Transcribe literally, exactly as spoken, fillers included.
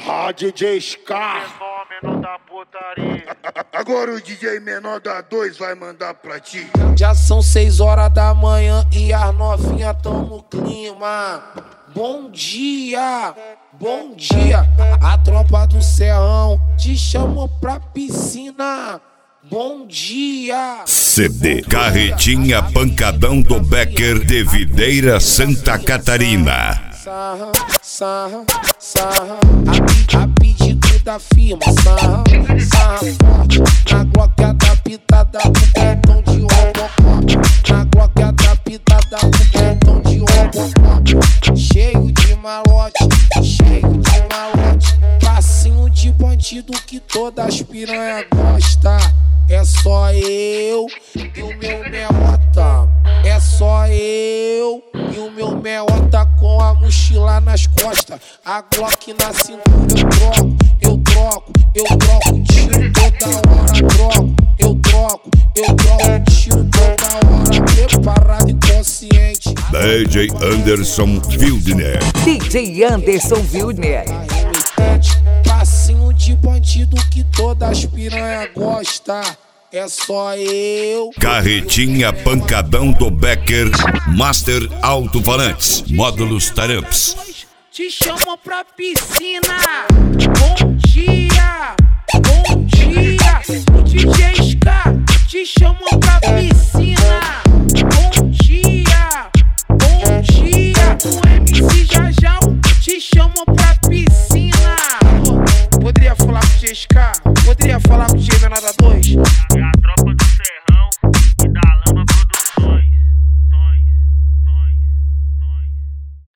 Ah, D J Scar. Fenômeno da putaria. Agora o D J menor da dois vai mandar pra ti. Já são seis horas da manhã e as novinhas tão no clima. Bom dia, bom dia. A tropa do Serrão te chamou pra piscina. Bom dia. C D Carretinha Pancadão do Becker de Videira, Santa Catarina. Sarra, sarra, sarra. A, a pedido da firma. Sarra, sarra forte. Na Glock adaptada com botão de Robocop. Na Glock adaptada com botão de Robocop. Cheio de malote, cheio de malote. Passinho de bandido que todas as piranha gosta. É só eu e o meu meota. É só eu e o meu meota com a mochila nas costas. A Glock na cintura eu troco, eu troco, eu troco tiro toda hora. Troco, eu troco, eu troco tiro toda hora. Preparado e consciente. D J Anderson Wildner. D J Anderson Wildner. Passinho de bandido que todas as piranha gosta. É só eu. Carretinha Pancadão do Becker, Master Alto-Falantes, Módulos Taramps. Te chamo pra piscina. Bom dia, bom dia. O D J Scar te chamo pra piscina.